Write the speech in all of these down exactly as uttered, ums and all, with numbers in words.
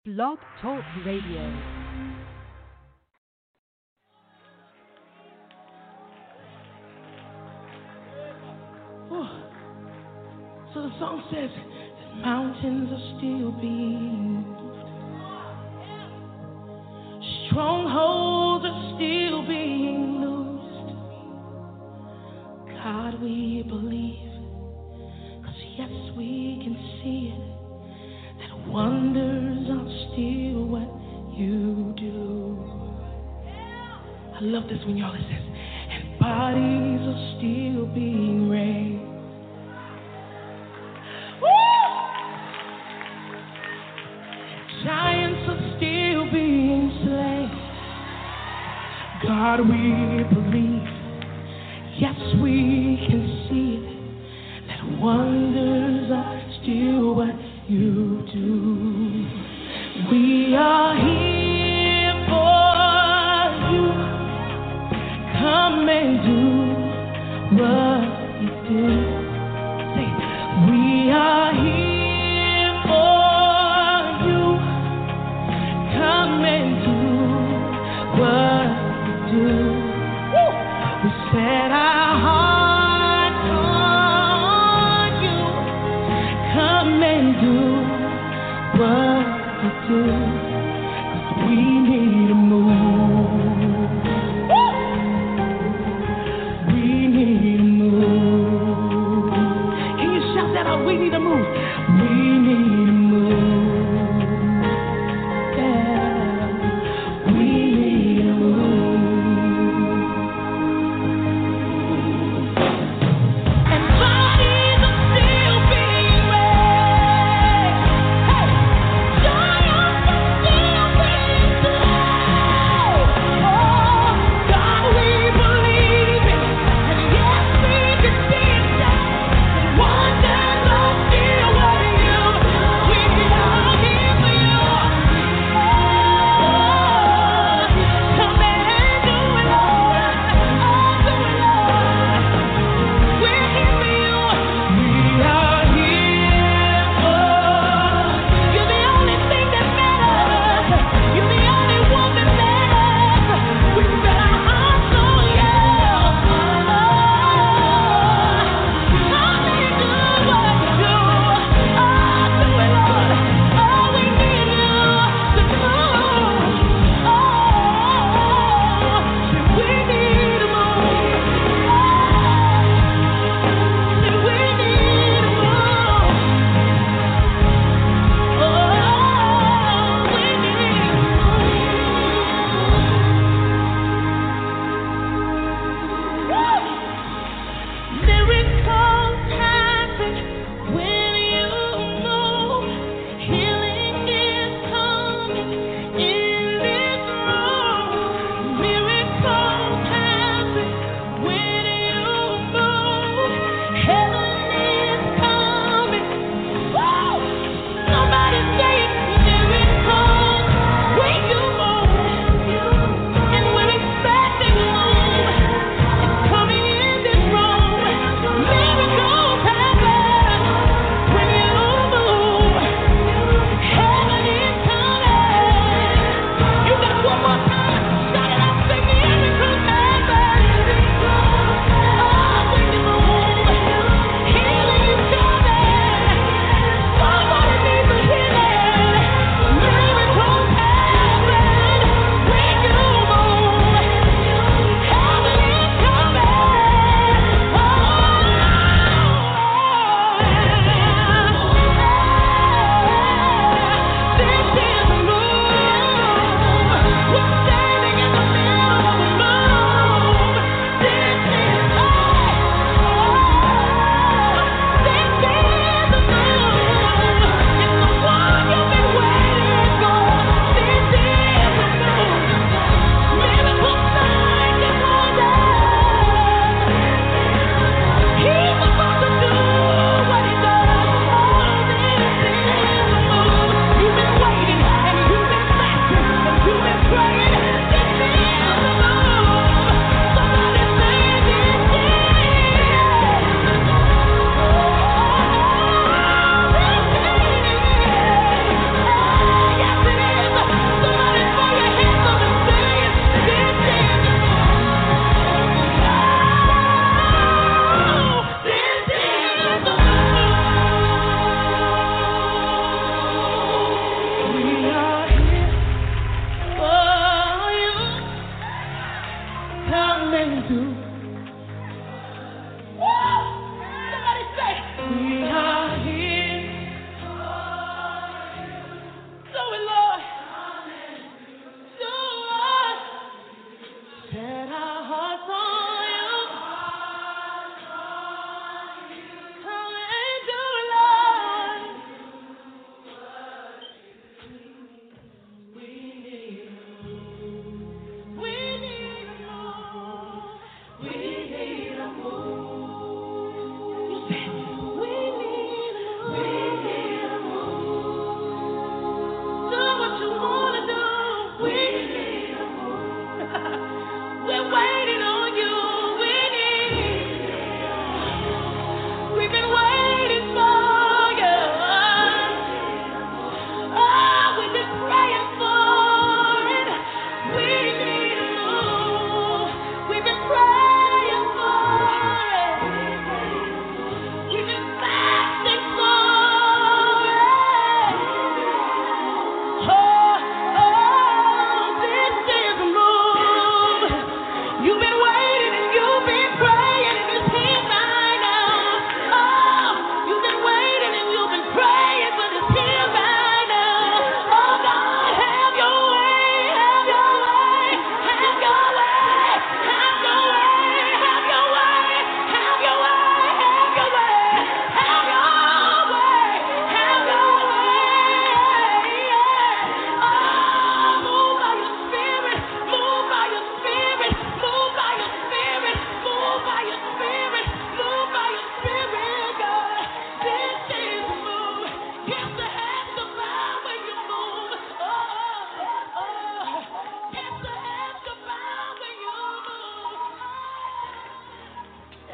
Blog Talk Radio. So the song says that mountains are still being moved, strongholds are still being loosed. God, we believe, cause yes, we can see it, that wonders are still what you do. I love this when y'all it says, and bodies are still being raised. Giants are still being slain. God, we believe. Yes, we can see it, that wonders are still what you do. We are here for you. Come and do what you do. Say, we are here for come and do what you do. Woo! We set our hearts on you. Come and do what you do. 'Cause we need a move. Woo! We need a move. Can you shout that out? We need a move. We need a move.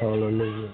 Hallelujah.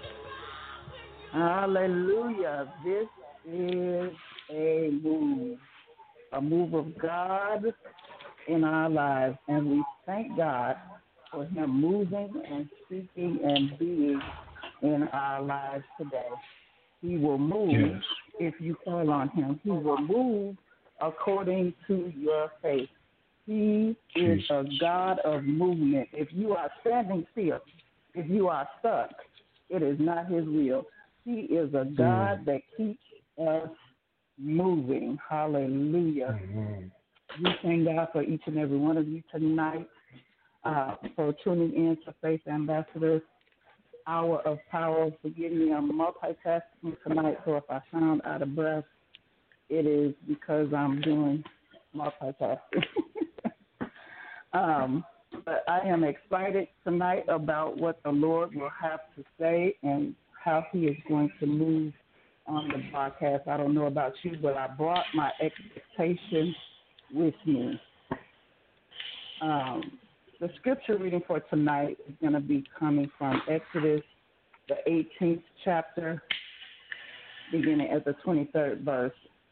Hallelujah. This is a move, a move of God in our lives. And we thank God for him moving and speaking and being in our lives today. He will move Yes. if you call on him. He will move according to your faith. He is Jesus. a God of movement. If you are standing still, if you are stuck, it is not his will. He is a God Mm. that keeps us moving. Hallelujah. Mm-hmm. We thank God for each and every one of you tonight uh, for tuning in to Faith Ambassadors Hour of Power. Forgive me, I'm multitasking tonight, so if I sound out of breath, it is because I'm doing multitasking. um, but I am excited tonight about what the Lord will have to say and how he is going to move on the broadcast. I don't know about you, but I brought my expectations with me. Um, the scripture reading for tonight is going to be coming from Exodus, the eighteenth chapter, beginning at the twenty-third verse.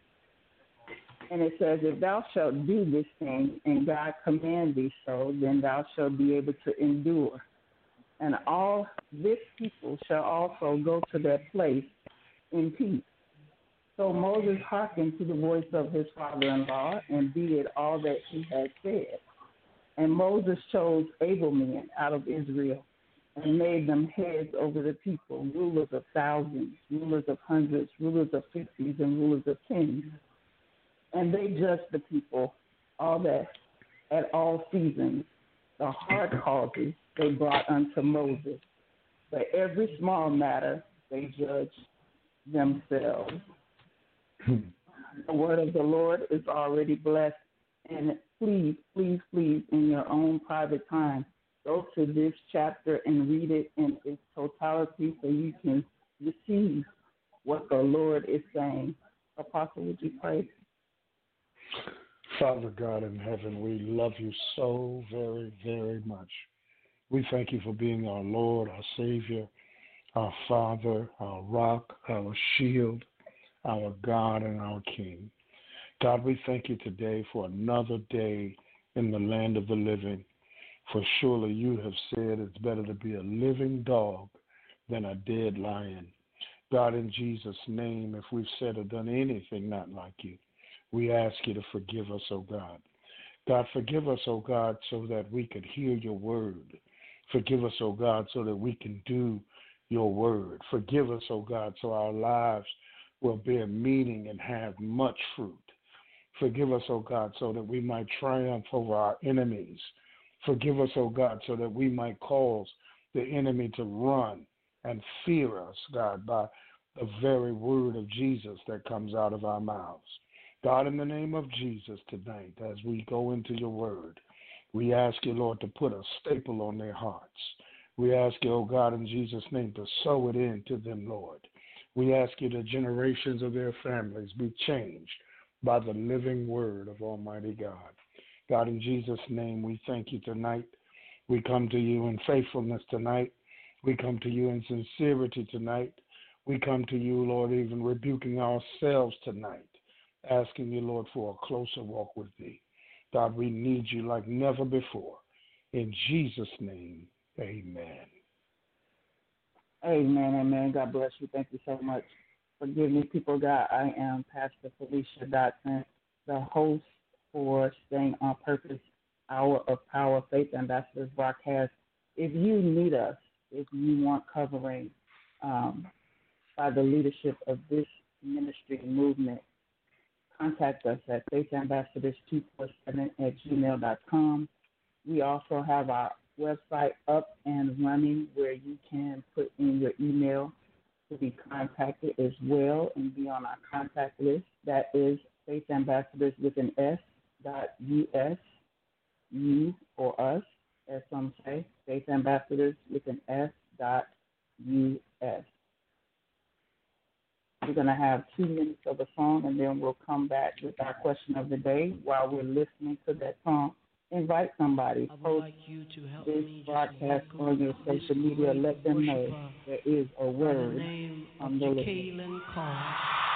And it says, if thou shalt do this thing, and God command thee so, then thou shalt be able to endure. And all this people shall also go to their place in peace. So Moses hearkened to the voice of his father-in-law, and did all that he had said. And Moses chose able men out of Israel, and made them heads over the people, rulers of thousands, rulers of hundreds, rulers of fifties, and rulers of tens. And they judged the people, all that at all seasons, the hard causes they brought unto Moses. But every small matter they judged themselves. The word of the Lord is already blessed. And please, please, please, in your own private time, go to this chapter and read it in its totality so you can receive what the Lord is saying. Apostle, would you pray? Father God in heaven, we love you so very, very much. We thank you for being our Lord, our Savior, our Father, our rock, our shield, our God, and our King. God, we thank you today for another day in the land of the living. For surely you have said it's better to be a living dog than a dead lion. God, in Jesus' name, if we've said or done anything not like you, we ask you to forgive us, oh God. God, forgive us, oh God, so that we could hear your word. Forgive us, oh God, so that we can do your word. Forgive us, oh God, so our lives will bear meaning and have much fruit. Forgive us, oh God, so that we might triumph over our enemies. Forgive us, oh God, so that we might cause the enemy to run and fear us, God, by the very word of Jesus that comes out of our mouths. God, in the name of Jesus tonight, as we go into your word, we ask you, Lord, to put a staple on their hearts. We ask you, oh God, in Jesus' name, to sow it into them, Lord. We ask you the generations of their families be changed by the living word of Almighty God. God, in Jesus' name, we thank you tonight. We come to you in faithfulness tonight. We come to you in sincerity tonight. We come to you, Lord, even rebuking ourselves tonight, asking you, Lord, for a closer walk with thee. God, we need you like never before. In Jesus' name, amen. Amen, amen. God bless you. Thank you so much. Forgive me, people of God. I am Pastor Felicia Dotson, the host for Staying on Purpose, Hour of Power, Faith Ambassadors broadcast. If you need us, if you want covering um, by the leadership of this ministry movement, contact us at faithambassadors two four seven at gmail dot com. We also have our website up and running where you can put in your email to be contacted as well and be on our contact list. That is Faith Ambassadors with an S dot U-S, you or us, as some say, Faith Ambassadors with an S dot U-S. We're going to have two minutes of the song, and then we'll come back with our question of the day while we're listening to that song. invite somebody. I would Post like you to help this me just broadcast welcome on your this social media. great Let them know worshiper there is a by the word name of on the Lord. Jacqueline Carr.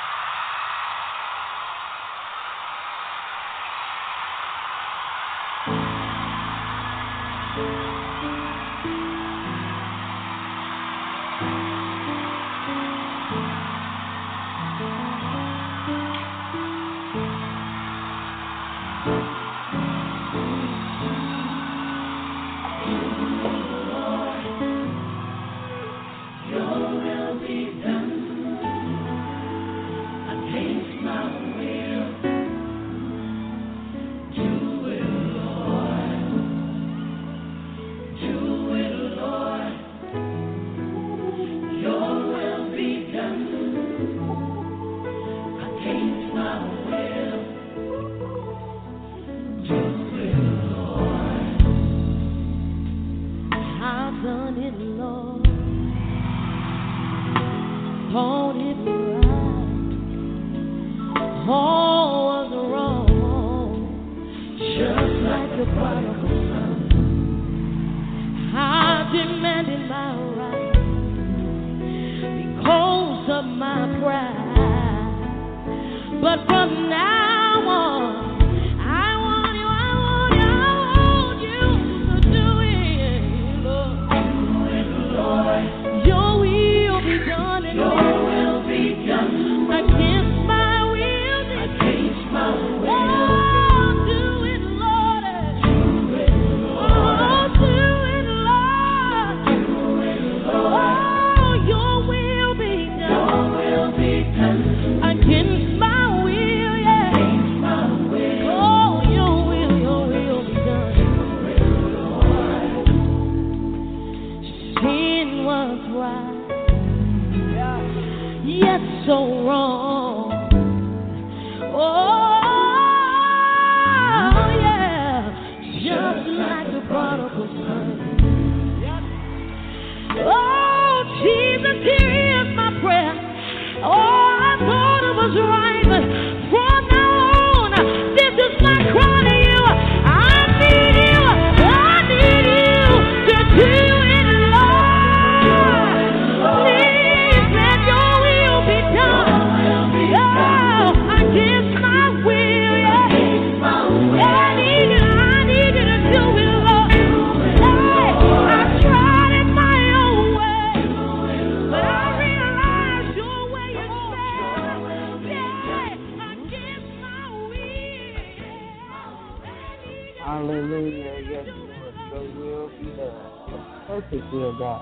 Hallelujah. Yes, Lord. Your will be done. The perfect will, God.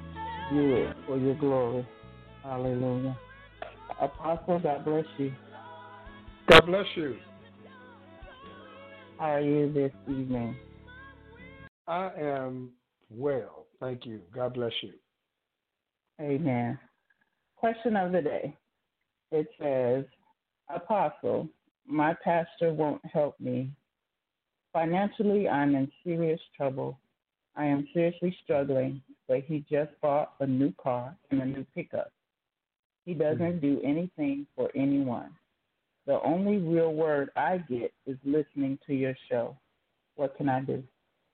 Do it for your glory. Hallelujah. Apostle, God bless you. God bless you. How are you this evening? I am well. Thank you. God bless you. Amen. Question of the day. It says, Apostle, my pastor won't help me. Financially, I'm in serious trouble. I am seriously struggling, but he just bought a new car and a new pickup. He doesn't do anything for anyone. The only real word I get is listening to your show. What can I do?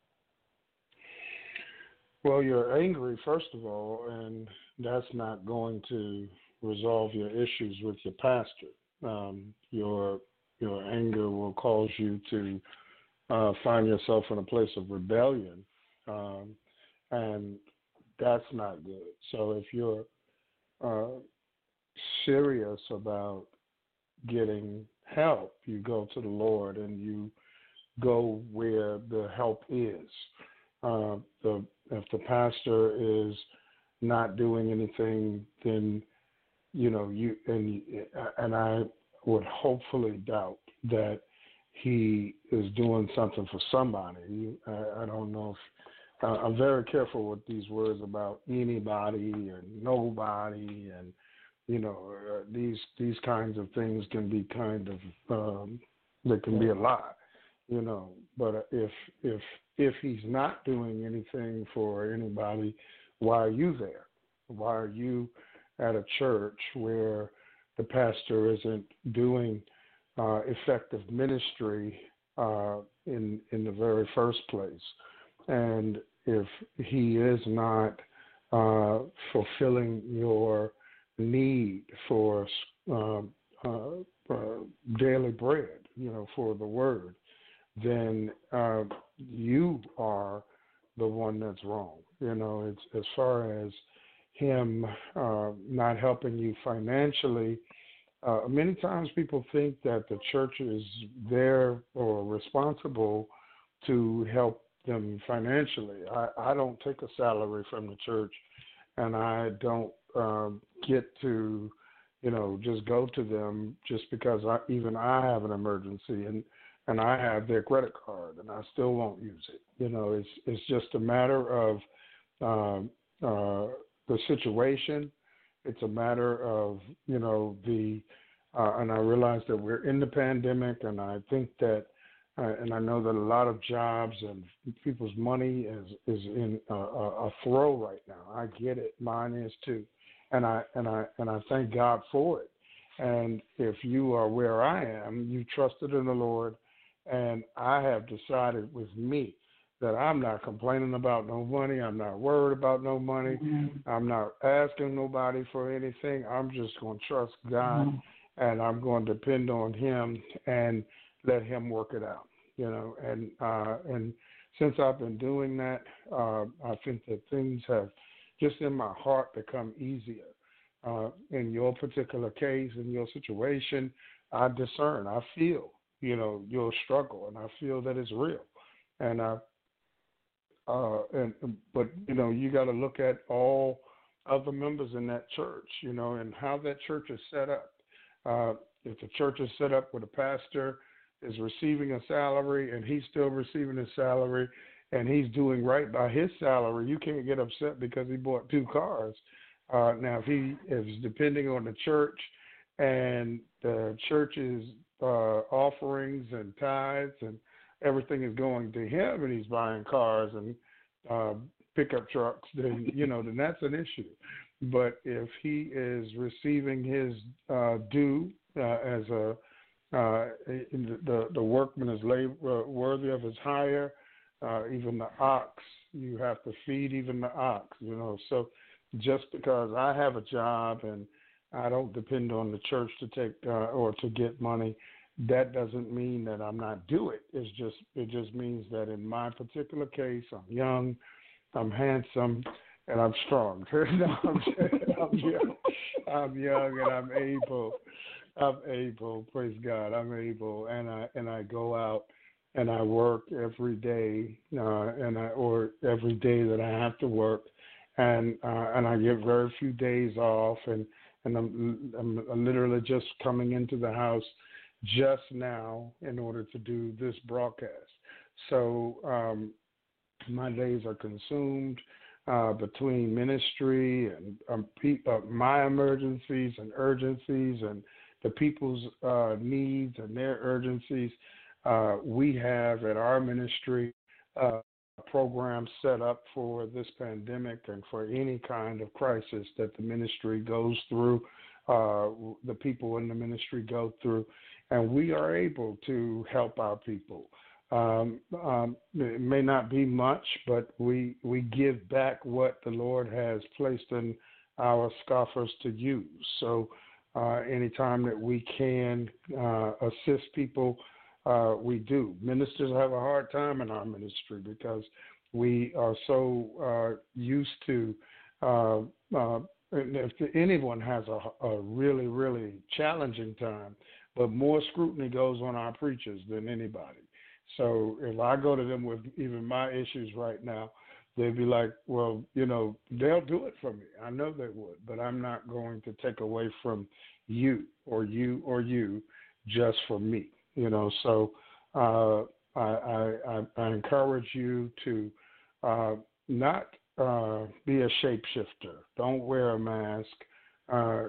Well, you're angry, first of all, and that's not going to resolve your issues with your pastor. Um, your your anger will cause you to uh, find yourself in a place of rebellion, um, and that's not good. So if you're uh, serious about getting help, you go to the Lord and you go where the help is. Uh, the if the pastor is not doing anything, then you know you and and I would hopefully doubt that he is doing something for somebody. I, I don't know if uh, I'm very careful with these words about anybody and nobody, and you know uh, these these kinds of things can be kind of um, they can be a lie. You know, but if if if he's not doing anything for anybody, why are you there? Why are you at a church where the pastor isn't doing uh, effective ministry uh, in in the very first place. And if he is not uh, fulfilling your need for uh, uh, uh, daily bread, you know, for the word, then uh, you are the one that's wrong. You know, it's as far as him uh, not helping you financially. Uh, many times people think that the church is there or responsible to help them financially. I, I don't take a salary from the church, and I don't um, get to, you know, just go to them just because I, even I have an emergency and, and I have their credit card and I still won't use it. You know, it's it's just a matter of um, uh, the situation. It's a matter of, you know, the Uh, and I realize that we're in the pandemic, and I think that, uh, and I know that a lot of jobs and people's money is is in a, a, a throw right now. I get it, mine is too, and I and I and I thank God for it. And if you are where I am, you trusted in the Lord, and I have decided with me that I'm not complaining about no money. I'm not worried about no money. Mm-hmm. I'm not asking nobody for anything. I'm just going to trust God. Mm-hmm. And I'm going to depend on him and let him work it out, you know. And uh, and since I've been doing that, uh, I think that things have just in my heart become easier. Uh, in your particular case, in your situation, I discern, I feel, you know, your struggle, and I feel that it's real. And I, uh, and but you know, you got to look at all other members in that church, you know, and how that church is set up. Uh, if the church is set up where the pastor is receiving a salary and he's still receiving his salary and he's doing right by his salary, you can't get upset because he bought two cars. Uh, now, if he is depending on the church and the church's uh, offerings and tithes and everything is going to him and he's buying cars and uh, pickup trucks, then, you know, then that's an issue. But if he is receiving his uh, due uh, as a uh, the the workman is labor, worthy of his hire, uh, even the ox, you have to feed even the ox. You know, so just because I have a job and I don't depend on the church to take uh, or to get money, that doesn't mean that I'm not do it. It's just it just means that in my particular case, I'm young, I'm handsome. And I'm strong. no, I'm, I'm young. I'm young, and I'm able. I'm able. Praise God. I'm able, and I and I go out and I work every day, uh, and I or every day that I have to work, and uh, and I get very few days off, and and I'm I'm literally just coming into the house just now in order to do this broadcast. So um, my days are consumed. Uh, between ministry and um, pe- uh, my emergencies and urgencies and the people's uh, needs and their urgencies, uh, we have at our ministry uh, a program set up for this pandemic and for any kind of crisis that the ministry goes through, uh, the people in the ministry go through, and we are able to help our people. Um, um, it may not be much, but we we give back what the Lord has placed in our scoffers to use. So uh, anytime that we can uh, assist people, uh, we do. Ministers have a hard time in our ministry because we are so uh, used to, uh, uh, if anyone has a, a really, really challenging time, but more scrutiny goes on our preachers than anybody. So if I go to them with even my issues right now, they'd be like, well, you know, they'll do it for me. I know they would, but I'm not going to take away from you or you or you just for me, you know. So uh, I, I, I encourage you to uh, not uh, be a shapeshifter. Don't wear a mask. Uh,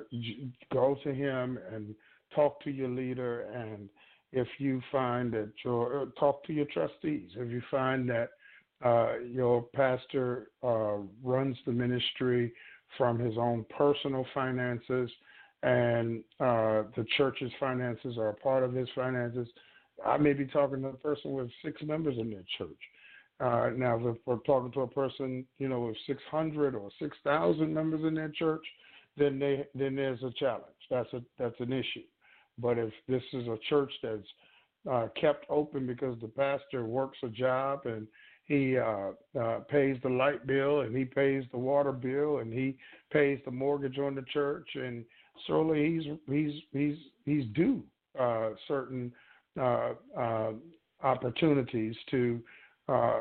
go to him and talk to your leader, and if you find that your talk to your trustees, if you find that uh, your pastor uh, runs the ministry from his own personal finances and uh, the church's finances are a part of his finances, I may be talking to a person with six members in their church. Uh, now, if we're talking to a person, you know, with six hundred or six thousand members in their church, then they then there's a challenge. That's a that's an issue. But if this is a church that's uh, kept open because the pastor works a job and he uh, uh, pays the light bill and he pays the water bill and he pays the mortgage on the church, and surely he's he's he's he's due uh, certain uh, uh, opportunities to uh,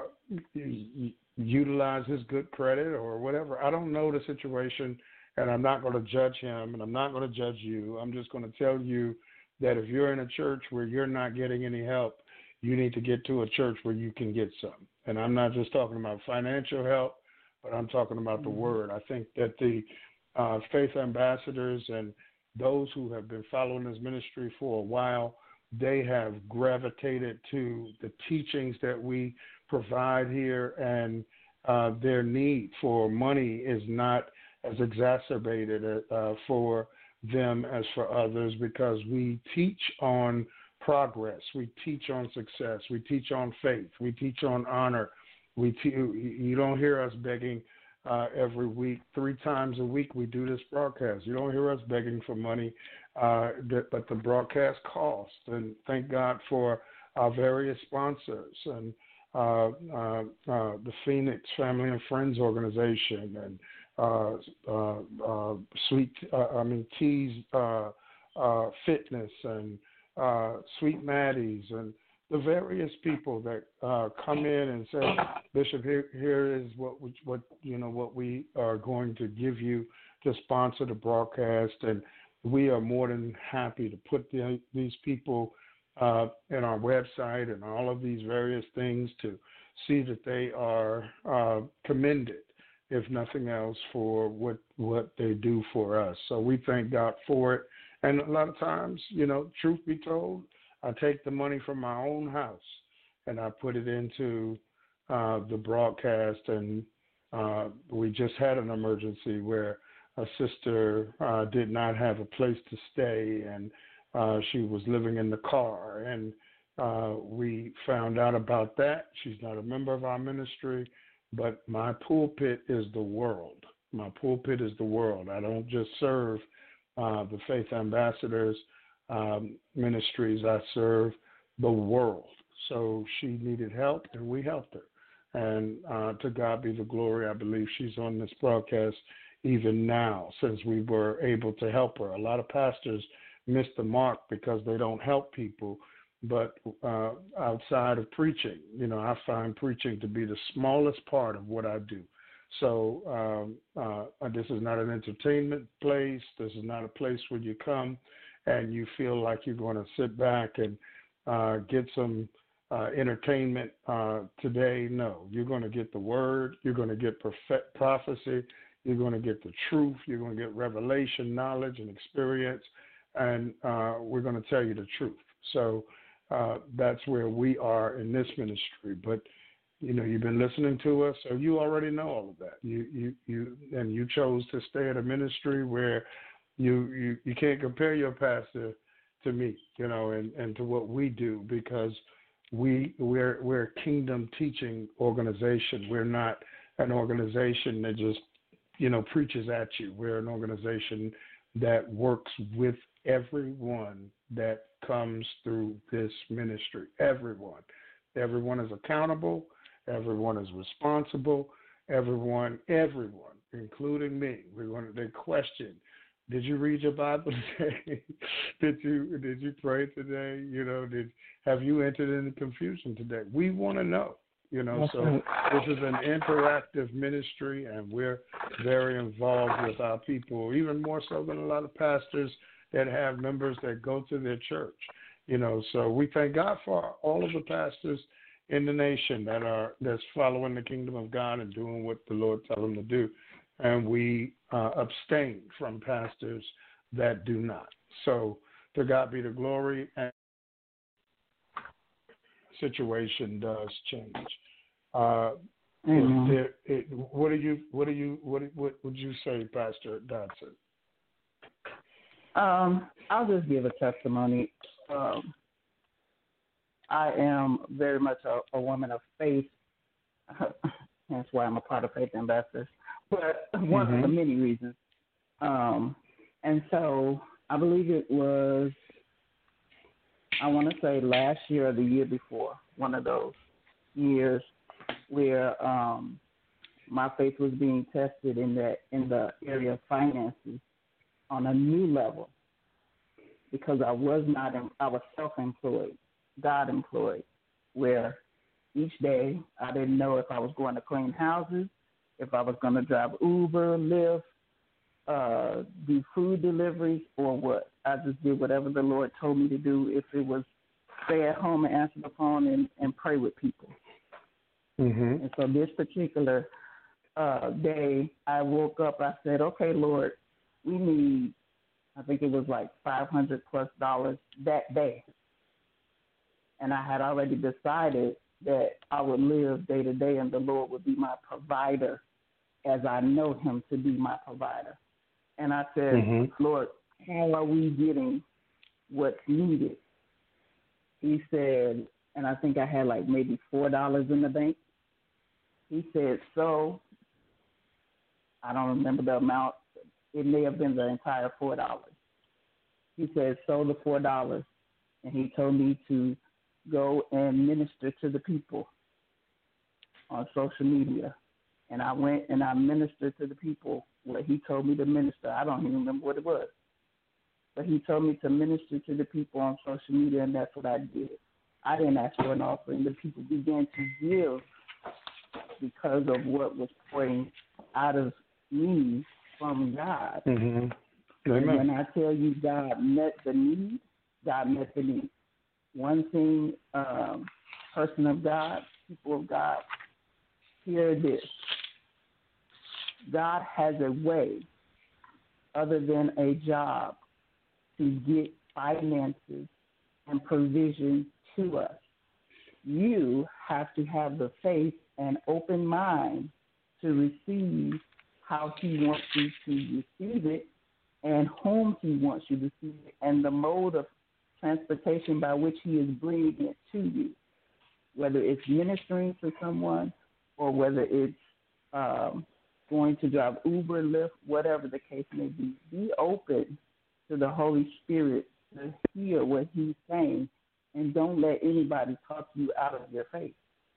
utilize his good credit or whatever. I don't know the situation, and I'm not going to judge him, and I'm not going to judge you. I'm just going to tell you that if you're in a church where you're not getting any help, you need to get to a church where you can get some. And I'm not just talking about financial help, but I'm talking about the word. I think that the uh, faith ambassadors and those who have been following this ministry for a while, they have gravitated to the teachings that we provide here, and uh, their need for money is not as exacerbated uh, for them as for others, because we teach on progress, we teach on success, we teach on faith, we teach on honor. We te- you don't hear us begging uh, every week. Three times a week we do this broadcast. You don't hear us begging for money, uh, but the broadcast costs. And thank God for our various sponsors and uh, uh, uh, the Phoenix Family and Friends Organization and uh, uh, uh, Sweet, uh, I mean Tees uh, uh, Fitness and uh, Sweet Maddie's and the various people that uh, come in and say, Bishop, here, here is what we, what you know what we are going to give you to sponsor the broadcast, and we are more than happy to put the, these people uh, in our website and all of these various things to see that they are uh, commended, if nothing else, for what what they do for us. So we thank God for it. And a lot of times, you know, truth be told, I take the money from my own house and I put it into uh, the broadcast. And uh, we just had an emergency where a sister uh, did not have a place to stay, and uh, she was living in the car. And uh, we found out about that. She's not a member of our ministry, but my pulpit is the world. My pulpit is the world. I don't just serve uh, the Faith Ambassadors um, ministries. I serve the world. So she needed help, and we helped her. And uh, to God be the glory. I believe she's on this broadcast even now, since we were able to help her. A lot of pastors miss the mark because they don't help people. But uh, outside of preaching, you know, I find preaching to be the smallest part of what I do. So um, uh, this is not an entertainment place. This is not a place where you come and you feel like you're going to sit back and uh, get some uh, entertainment uh, today. No, you're going to get the word. You're going to get prophet- prophecy. You're going to get the truth. You're going to get revelation, knowledge, and experience. And uh, we're going to tell you the truth. So uh, that's where we are in this ministry. But you know, you've been listening to us, so you already know all of that. You, you, you, and you chose to stay at a ministry where you, you, you can't compare your pastor to me, you know, and, and to what we do, because we, we're, we're a kingdom teaching organization. We're not an organization that just, you know, preaches at you. We're an organization that works with everyone that comes through this ministry. Everyone, everyone is accountable. Everyone is responsible. Everyone, everyone, including me. We're going to. They question: did you read your Bible today? did you did you pray today? You know, did have you entered into confusion today? We want to know. You know, That's so right. this is an interactive ministry, and we're very involved with our people, even more so than a lot of pastors that have members that go to their church. You know, so we thank God for all of the pastors in the nation that are that's following the kingdom of God and doing what the Lord tells them to do, and we uh, abstain from pastors that do not. So to God be the glory, and the situation does change. Uh, Amen. there, it, what do you what do you what what would you say, Pastor Dodson? Um, I'll just give a testimony. Um, I am very much a, a woman of faith. That's why I'm a part of Faith Ambassadors. But one mm-hmm. of the many reasons. Um, and so I believe it was, I want to say last year or the year before, one of those years where um, my faith was being tested in that in the area of finances on a new level, because I was not, I was self-employed, God-employed, where each day I didn't know if I was going to clean houses, if I was going to drive Uber, Lyft, uh, do food deliveries, or what. I just did whatever the Lord told me to do. If it was stay at home and answer the phone and, and pray with people. Mm-hmm. And so this particular uh, day, I woke up, I said, okay, Lord, we need, I think it was like five hundred plus dollars that day. And I had already decided that I would live day to day and the Lord would be my provider as I know him to be my provider. And I said, mm-hmm. Lord, how are we getting what's needed? He said, and I think I had like maybe four dollars in the bank. He said, so, I don't remember the amount. It may have been the entire four dollars. He said, so the four dollars. And he told me to go and minister to the people on social media. And I went and I ministered to the people what he told me to minister. I don't even remember what it was. But he told me to minister to the people on social media, and that's what I did. I didn't ask for an offering. The people began to give because of what was pouring out of me from God. Mm-hmm. And when I tell you God met the need, God met the need. One thing, um, person of God, people of God, hear this. God has a way, other than a job, to get finances and provision to us. You have to have the faith and open mind to receive how he wants you to receive it and whom he wants you to receive it and the mode of transportation by which he is bringing it to you, whether it's ministering to someone or whether it's um, going to drive Uber, Lyft, whatever the case may be. Be open to the Holy Spirit to hear what he's saying, and don't let anybody talk you out of your faith.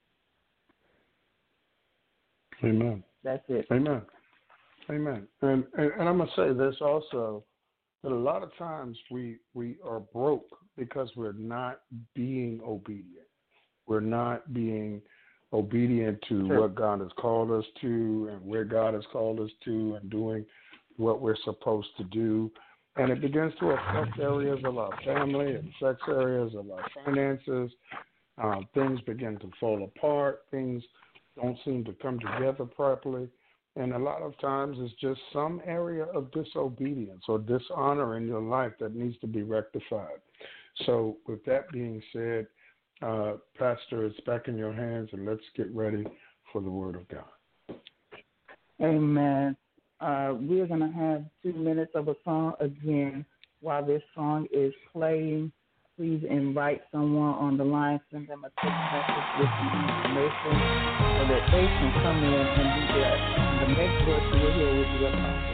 Amen. That's it. Amen. Amen. And, and and I'm going to say this also, that a lot of times we, we are broke because we're not being obedient. We're not being obedient to sure. what God has called us to and where God has called us to and doing what we're supposed to do. And it begins to affect areas of our family, it affects areas of our finances. Uh, things begin to fall apart. Things don't seem to come together properly. And a lot of times it's just some area of disobedience or dishonor in your life that needs to be rectified. So with that being said, uh, Pastor, it's back in your hands, and let's get ready for the Word of God. Amen. Uh, we're going to have two minutes of a song again. While this song is playing, please invite someone on the line, send them a text message with some information so that they can come in and be blessed. And the next verse we'll hear will be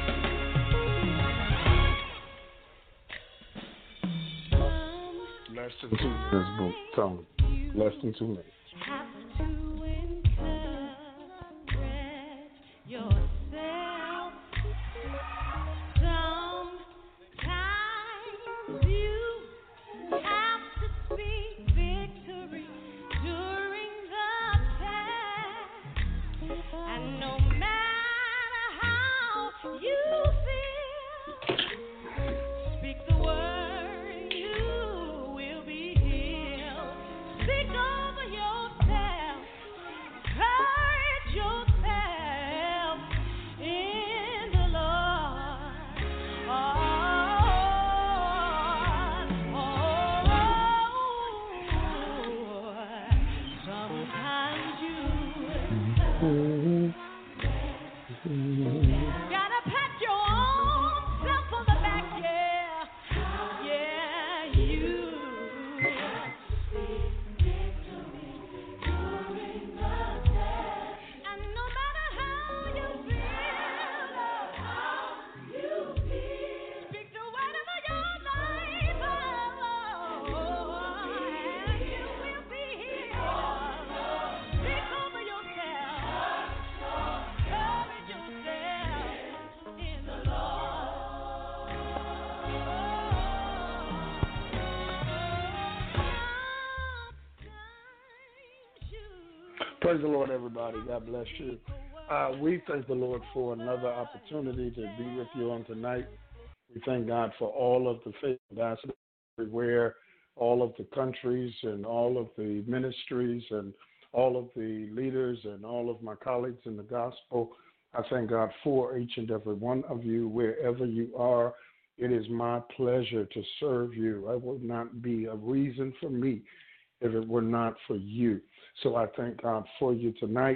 a Less than two minutes, boom, Tony. Less than two minutes. Praise the Lord, everybody. God bless you. Uh, we thank the Lord for another opportunity to be with you on tonight. We thank God for all of the faith ambassadors everywhere, all of the countries and all of the ministries and all of the leaders and all of my colleagues in the gospel. I thank God for each and every one of you, wherever you are. It is my pleasure to serve you. It would not be a reason for me if it were not for you. So I thank God for you tonight.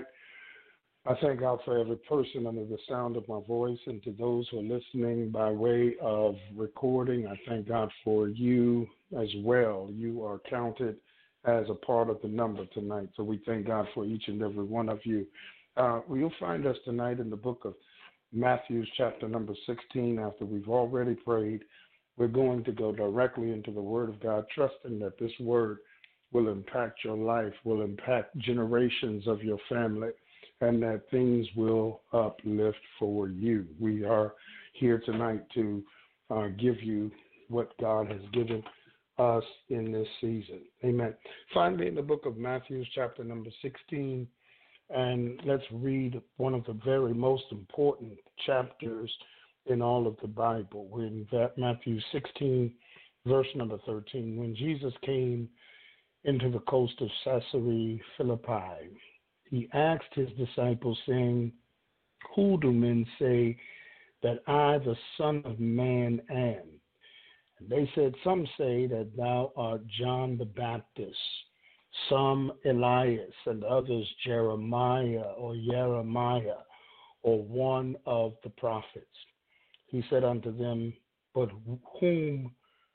I thank God for every person under the sound of my voice, and to those who are listening by way of recording, I thank God for you as well. You are counted as a part of the number tonight. So we thank God for each and every one of you. Uh, you'll find us tonight in the book of Matthew, chapter number sixteen. After we've already prayed, we're going to go directly into the Word of God, trusting that this Word will impact your life, will impact generations of your family, and that things will uplift for you. We are here tonight to uh, give you what God has given us in this season. Amen. Find me in the book of Matthew, chapter number sixteen, and let's read one of the very most important chapters in all of the Bible. We're in Matthew sixteen, verse number thirteen. When Jesus came into the coast of Caesarea Philippi, he asked his disciples, saying, "Who do men say that I, the Son of Man, am?" And they said, "Some say that thou art John the Baptist, some Elias, and others Jeremiah or Jeremiah, or one of the prophets." He said unto them, "But whom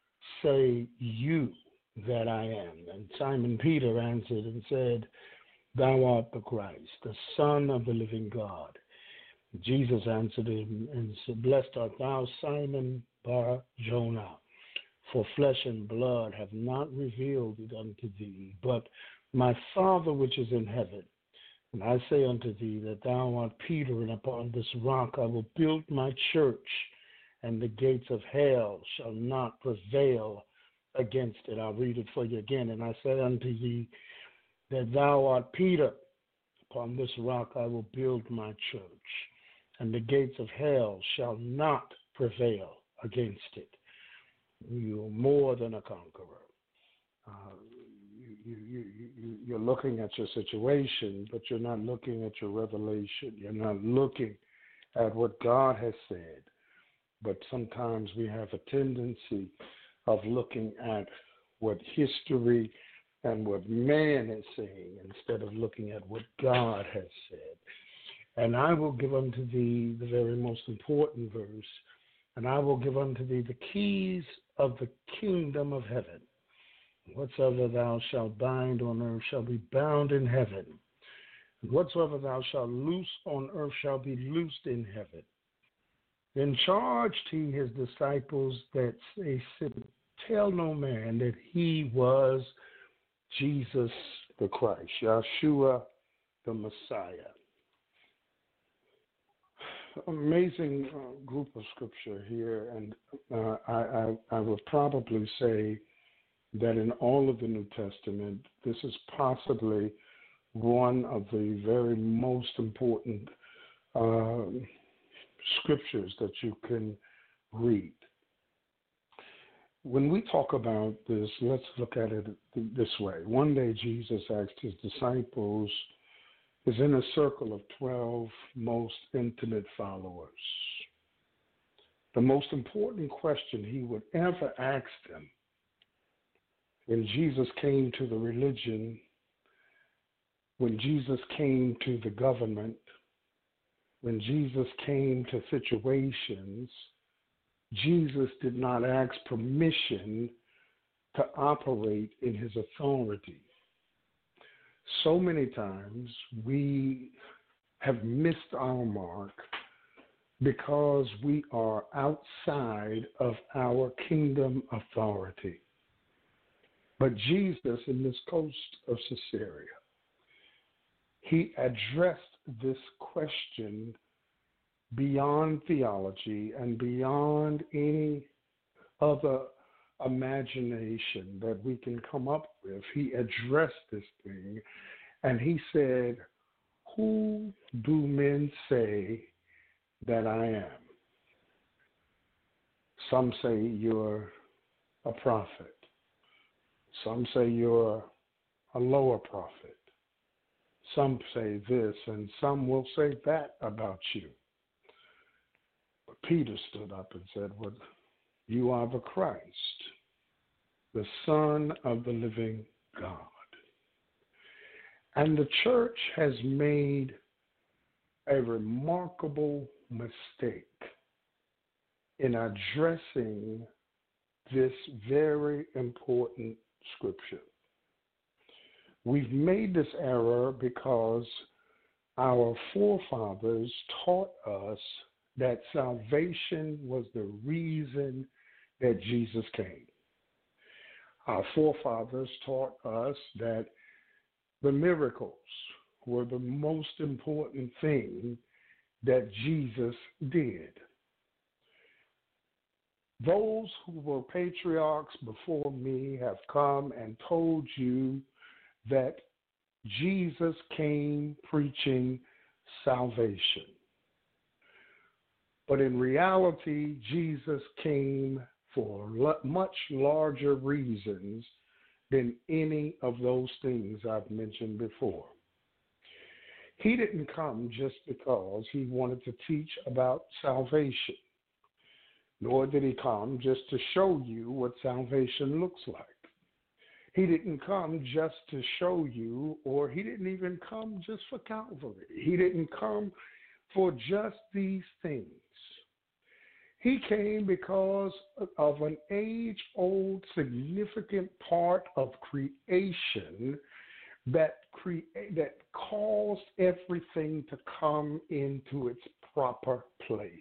say you that I am?" And Simon Peter answered and said, "Thou art the Christ, the Son of the living God." Jesus answered him and said, "Blessed art thou, Simon Bar-Jonah, for flesh and blood have not revealed it unto thee, but my Father which is in heaven. And I say unto thee that thou art Peter, and upon this rock I will build my church, and the gates of hell shall not prevail against it." I'll read it for you again. "And I say unto thee that thou art Peter, upon this rock I will build my church, and the gates of hell shall not prevail against it." You are more than a conqueror. Uh, you, you, you, you, you're looking at your situation, but you're not looking at your revelation. You're not looking at what God has said. But sometimes we have a tendency of looking at what history and what man is saying instead of looking at what God has said. "And I will give unto thee the very most important verse, and I will give unto thee the keys of the kingdom of heaven. Whatsoever thou shalt bind on earth shall be bound in heaven, and whatsoever thou shalt loose on earth shall be loosed in heaven." Then charged he his disciples that they should tell no man that he was Jesus the Christ, Yeshua the Messiah. Amazing uh, group of scripture here, and uh, I, I, I would probably say that in all of the New Testament, this is possibly one of the very most important uh, scriptures that you can read. When we talk about this, let's look at it this way. One day Jesus asked his disciples, is in a circle of twelve most intimate followers. The most important question he would ever ask them when Jesus came to the religion, when Jesus came to the government, when Jesus came to situations, Jesus did not ask permission to operate in his authority. So many times we have missed our mark because we are outside of our kingdom authority. But Jesus, in this coast of Caesarea, he addressed this question beyond theology and beyond any other imagination that we can come up with. He addressed this thing, And he said, "Who do men say that I am?" Some say you're a prophet. Some say you're a lower prophet. Some say this, and some will say that about you. But Peter stood up and said, "Well, you are the Christ, the Son of the living God." And the church has made a remarkable mistake in addressing this very important scripture. We've made this error because our forefathers taught us that salvation was the reason that Jesus came. Our forefathers taught us that the miracles were the most important thing that Jesus did. Those who were patriarchs before me have come and told you that Jesus came preaching salvation. But in reality, Jesus came for much larger reasons than any of those things I've mentioned before. He didn't come just because he wanted to teach about salvation, nor did he come just to show you what salvation looks like. He didn't come just to show you, or he didn't even come just for Calvary. He didn't come for just these things. He came because of an age-old significant part of creation that cre- that caused everything to come into its proper place.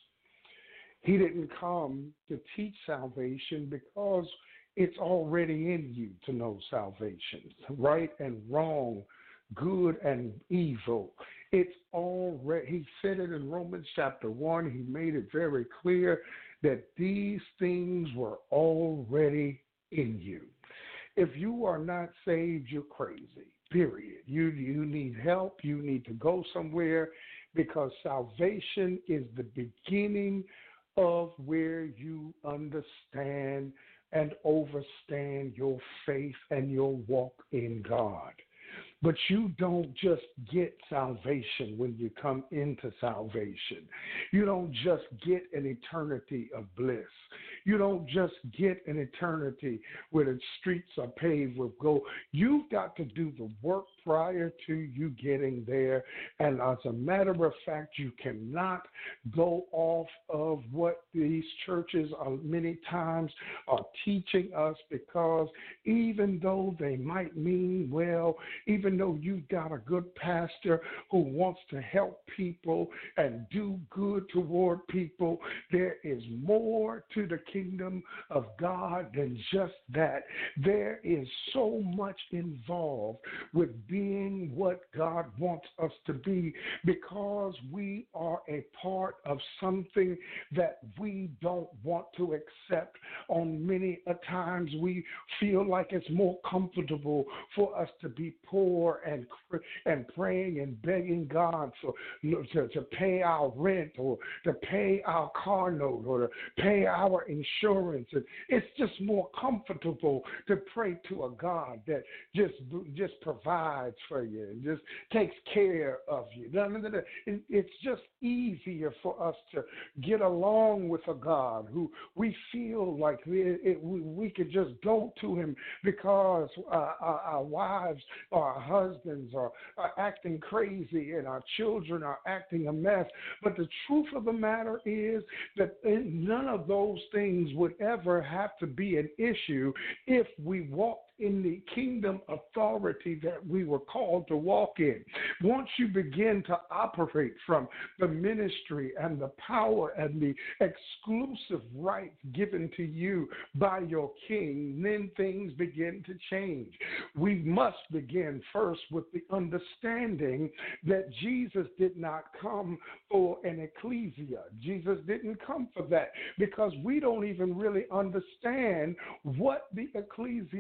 He didn't come to teach salvation because it's already in you to know salvation, right and wrong, good and evil. It's already, he said it in Romans chapter one. He made it very clear that these things were already in you. If you are not saved, you're crazy, period. You, you need help. You need to go somewhere, because salvation is the beginning of where you understand and overstand your faith and your walk in God. But you don't just get salvation when you come into salvation. You don't just get an eternity of bliss. You don't just get an eternity where the streets are paved with gold. You've got to do the work prior to you getting there. And as a matter of fact, you cannot go off of what these churches are many times are teaching us, because even though they might mean well, even though you've got a good pastor who wants to help people and do good toward people, there is more to the kingdom of God than just that. There is so much involved with being what God wants us to be, because we are a part of something that we don't want to accept. On many a times we feel like it's more comfortable for us to be poor and and praying and begging God for to, to pay our rent, or to pay our car note, or to pay our insurance. And it's just more comfortable to pray to a God that just just provides for you and just takes care of you. It's just easier for us to get along with a God who we feel like we, it, we, we could just go to him because uh, our, our wives or our husbands are, are acting crazy and our children are acting a mess. But the truth of the matter is that none of those things would ever have to be an issue if we walked in the kingdom authority that we were called to walk in. Once you begin to operate from the ministry and the power and the exclusive rights given to you by your king, then things begin to change. We must begin first with the understanding that Jesus did not come for an ecclesia. Jesus didn't come for that, because we don't even really understand what the ecclesia represents.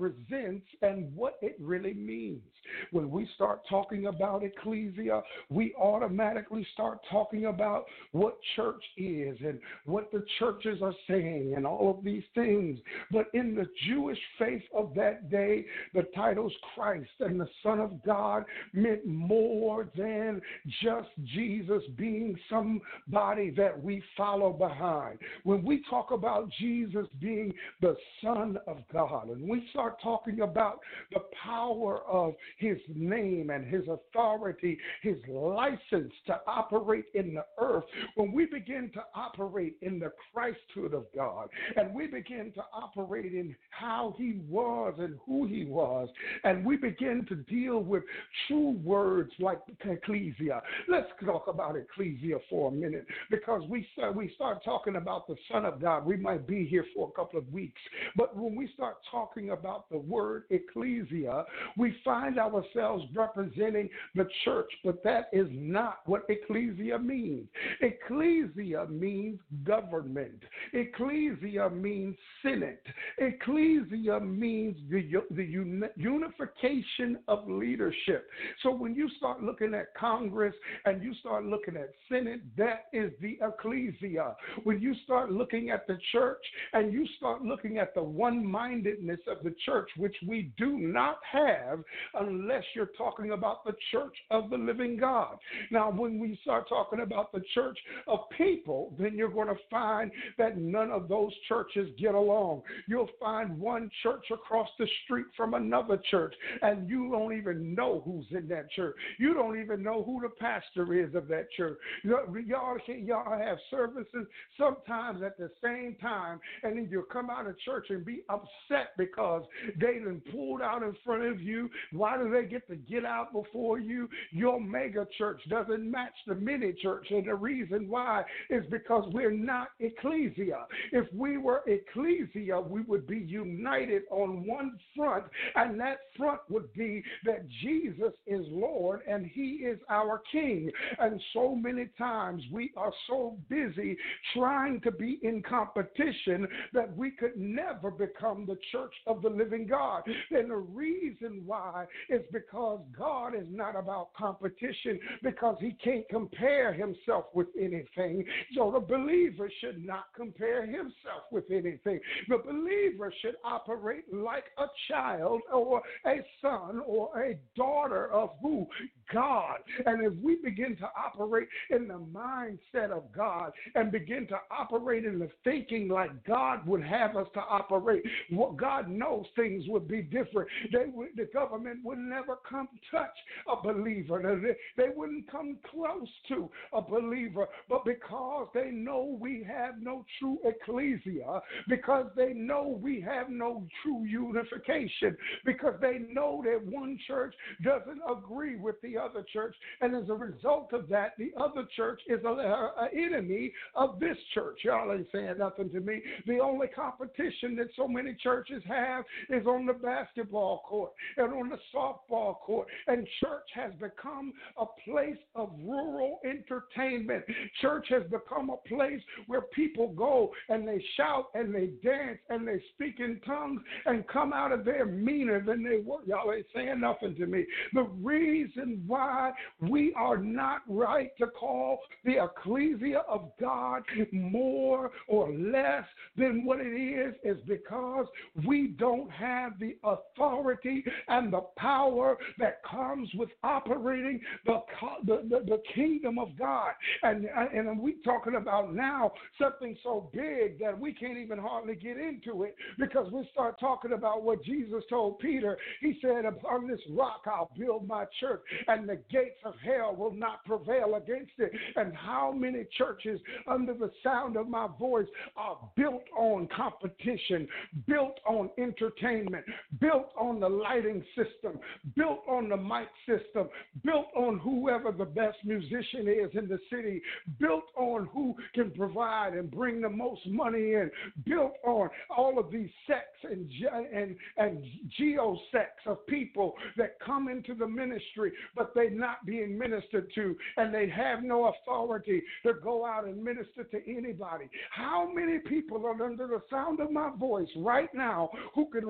represents and what it really means. When we start talking about ecclesia, we automatically start talking about what church is and what the churches are saying and all of these things. But in the Jewish faith of that day, the titles Christ and the Son of God meant more than just Jesus being somebody that we follow behind. When we talk about Jesus being the Son of God, and we start talking about the power of his name and his authority, his license to operate in the earth, when we begin to operate in the Christhood of God, and we begin to operate in how he was and who he was, and we begin to deal with true words like ecclesia. Let's talk about ecclesia for a minute, because we start, we start talking about the Son of God. We might be here for a couple of weeks, but when we start talking about the word ecclesia, we find ourselves representing the church, but that is not what ecclesia means. Ecclesia means government. Ecclesia means senate. Ecclesia means the, the uni- unification of leadership. So when you start looking at Congress and you start looking at Senate, that is the ecclesia. When you start looking at the church and you start looking at the one-mindedness of the church, which we do not have unless you're talking about the church of the living God. Now, when we start talking about the church of people, then you're going to find that none of those churches get along. You'll find one church across the street from another church, and you don't even know who's in that church. You don't even know who the pastor is of that church. Y'all, y'all have services sometimes at the same time, and then you'll come out of church and be upset because they done pulled out in front of you. Why do they get to get out before you? Your mega church doesn't match the mini church, and the reason why is because we're not ecclesia. If we were ecclesia, we would be united on one front, and that front would be that Jesus is Lord and he is our King. And so many times we are so busy trying to be in competition that we could never become the church of the living God. And the reason why is because God is not about competition, because he can't compare himself with anything. So the believer should not compare himself with anything. The believer should operate like a child or a son or a daughter of who? God. And if we begin to operate in the mindset of God and begin to operate in the thinking like God would have us to operate, what God knows things would be different. They would, the government would never come touch a believer. They, they wouldn't come close to a believer. But because they know we have no true ecclesia, because they know we have no true unification, because they know that one church doesn't agree with the other church, and as a result of that, the other church is an enemy of this church. Y'all ain't saying nothing to me. The only competition that so many churches have is on the basketball court and on the softball court, and church has become a place of rural entertainment. Church has become a place where people go and they shout and they dance and they speak in tongues and come out of there meaner than they were. Y'all ain't saying nothing to me. The reason why we are not right to call the ecclesia of God more or less than what it is is because we don't have the authority and the power that comes with operating the, the, the, the kingdom of God. And, and we're talking about now something so big that we can't even hardly get into it, because we start talking about what Jesus told Peter. He said, upon this rock I'll build my church, and the gates of hell will not prevail against it. And how many churches under the sound of my voice are built on competition, built on entertainment, built on the lighting system, built on the mic system, built on whoever the best musician is in the city, built on who can provide and bring the most money in, built on all of these sects and, and, and geo-sects of people that come into the ministry, but they're not being ministered to, and they have no authority to go out and minister to anybody. How many people are under the sound of my voice right now who can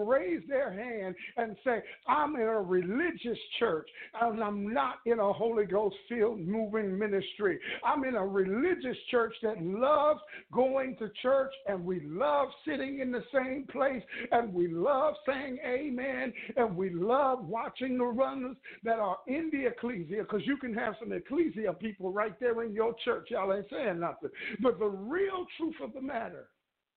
can raise their hand and say, I'm in a religious church and I'm not in a Holy Ghost filled moving ministry. I'm in a religious church that loves going to church, and we love sitting in the same place, and we love saying amen, and we love watching the runners that are in the ecclesia, because you can have some ecclesia people right there in your church. Y'all ain't saying nothing. But the real truth of the matter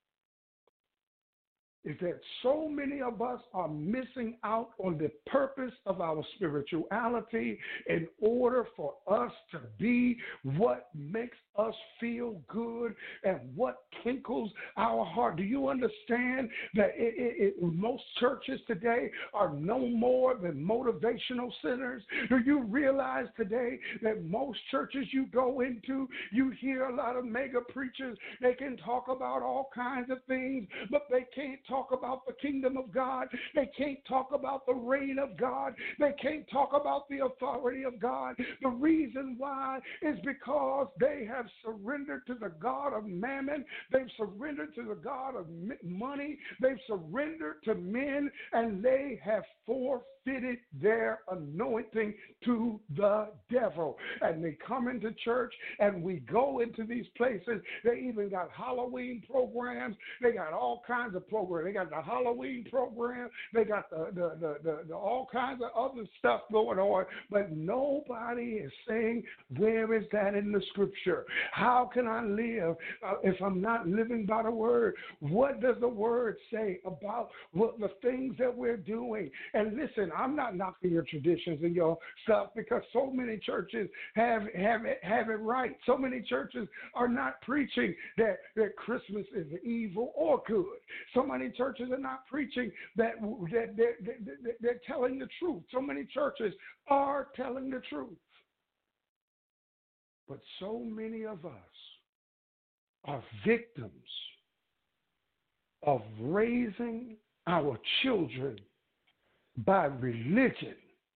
is that so many of us are missing out on the purpose of our spirituality in order for us to be what makes us feel good and what tinkles our heart. Do you understand that it, it, it, most churches today are no more than motivational centers? Do you realize today that most churches you go into, you hear a lot of mega preachers, they can talk about all kinds of things, but they can't talk about the kingdom of God. They can't talk about the reign of God. They can't talk about the authority of God. The reason why is because they have surrendered to the God of mammon. They've surrendered to the God of money. They've surrendered to men, and they have forfeited their anointing to the devil. And they come into church, and we go into these places. They even got Halloween programs. They got all kinds of programs. They got the Halloween program. They got the, the, the, the, the all kinds of other stuff going on, but nobody is saying, where is that in the scripture? How can I live uh, if I'm not living by the word? What does the word say about what the things that we're doing? And listen, I'm not knocking your traditions and your stuff, because so many churches have, have, it, have it right. So many churches are not preaching that, that Christmas is evil or good. So many churches are not preaching that, that they're, they're, they're telling the truth. So many churches are telling the truth. But so many of us are victims of raising our children by religion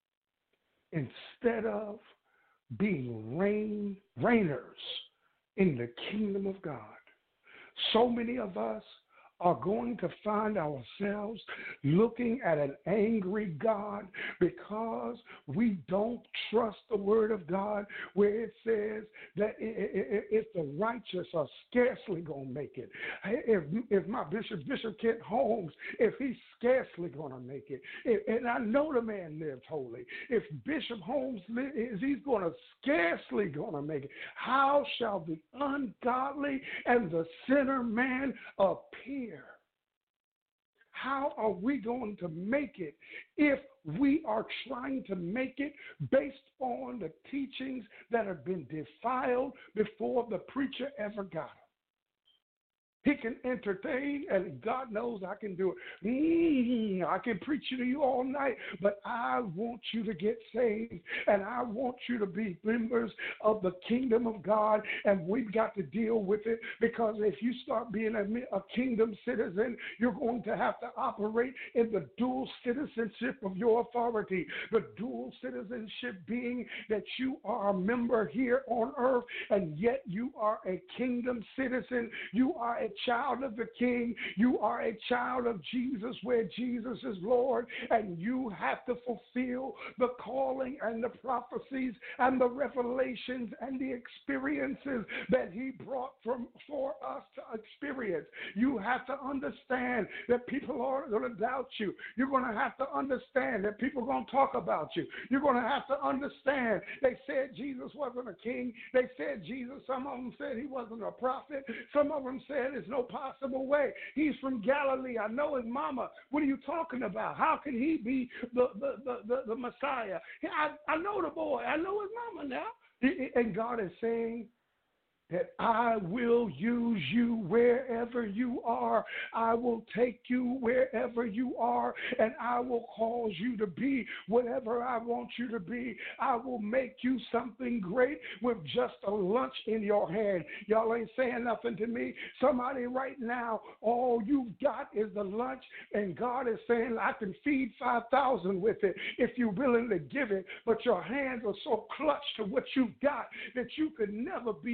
instead of being reign, reigners in the kingdom of God. So many of us are going to find ourselves looking at an angry God because we don't trust the word of God, where it says that if the righteous are scarcely going to make it. If, if my bishop, Bishop Kent Holmes, if he's scarcely going to make it, if, and I know the man lived holy, if Bishop Holmes is, he's going to scarcely going to make it, how shall the ungodly and the sinner man appear? How are we going to make it if we are trying to make it based on the teachings that have been defiled before the preacher ever got them? He can entertain, and God knows I can do it. Mm, I can preach to you all night, but I want you to get saved, and I want you to be members of the kingdom of God, and we've got to deal with it, because if you start being a, a kingdom citizen, you're going to have to operate in the dual citizenship of your authority. The dual citizenship being that you are a member here on earth, and yet you are a kingdom citizen. You are a child of the King. You are a child of Jesus, where Jesus is Lord, and you have to fulfill the calling and the prophecies and the revelations and the experiences that he brought from for us to experience. You have to understand that people are going to doubt you. You're going to have to understand that people are going to talk about you. You're going to have to understand they said Jesus wasn't a king. They said Jesus, some of them said he wasn't a prophet. Some of them said there's no possible way. He's from Galilee. I know his mama. What are you talking about? How can he be the, the, the, the, the Messiah? I, I know the boy. I know his mama now. And God is saying that I will use you wherever you are. I will take you wherever you are, and I will cause you to be whatever I want you to be. I will make you something great with just a lunch in your hand. Y'all ain't saying nothing to me. Somebody right now, all you've got is the lunch, and God is saying, I can feed five thousand with it if you're willing to give it, but your hands are so clutched to what you've got that you could never be like the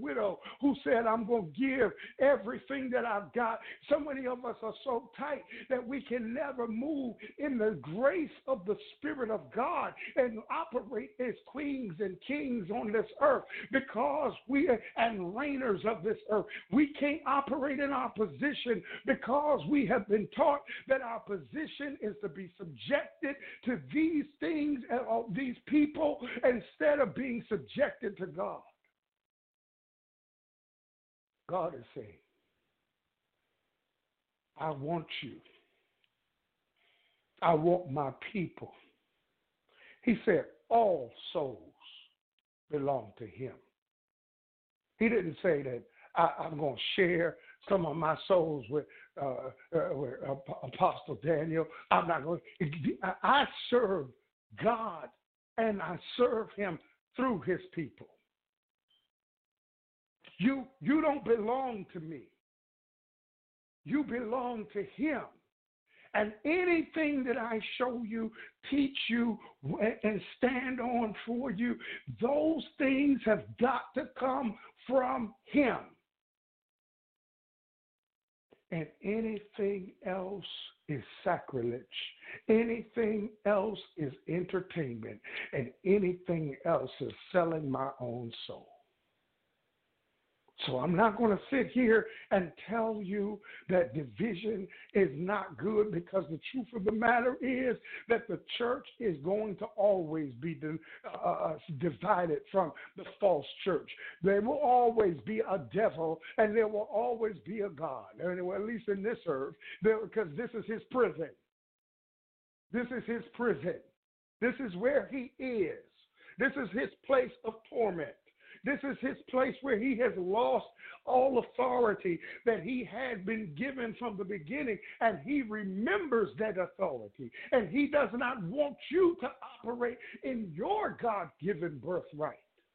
widow who said, I'm going to give everything that I've got. So many of us are so tight that we can never move in the grace of the Spirit of God and operate as queens and kings on this earth because we are and reigners of this earth. We can't operate in our position because we have been taught that our position is to be subjected to these things and uh, these people instead of being subjected to God. God is saying, I want you. I want my people. He said, all souls belong to him. He didn't say that I, I'm going to share some of my souls with, uh, uh, with uh, Apostle Daniel. I'm not going to. I serve God and I serve him through his people. You, you don't belong to me. You belong to him. And anything that I show you, teach you, and stand on for you, those things have got to come from him. And anything else is sacrilege. Anything else is entertainment. And anything else is selling my own soul. So I'm not going to sit here and tell you that division is not good, because the truth of the matter is that the church is going to always be uh, divided from the false church. There will always be a devil and there will always be a God, anyway, at least in this earth, because this is his prison. This is his prison. This is where he is. This is his place of torment. This is his place where he has lost all authority that he had been given from the beginning, and he remembers that authority. And he does not want you to operate in your God-given birthright.